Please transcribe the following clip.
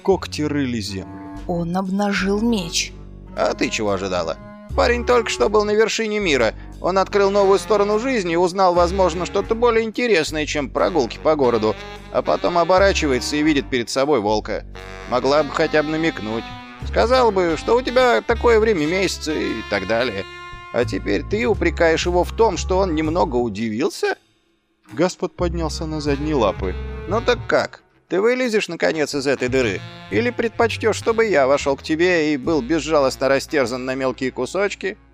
когти рыли землю. Он обнажил меч. А ты чего ожидала? Парень только что был на вершине мира. Он открыл новую сторону жизни и узнал, возможно, что-то более интересное, чем прогулки по городу. А потом оборачивается и видит перед собой волка. Могла бы хотя бы намекнуть. Сказал бы, что у тебя такое время месяца и так далее. А теперь ты упрекаешь его в том, что он немного удивился? Господ поднялся на задние лапы. Ну так как? Ты вылезешь, наконец, из этой дыры? Или предпочтешь, чтобы я вошел к тебе и был безжалостно растерзан на мелкие кусочки?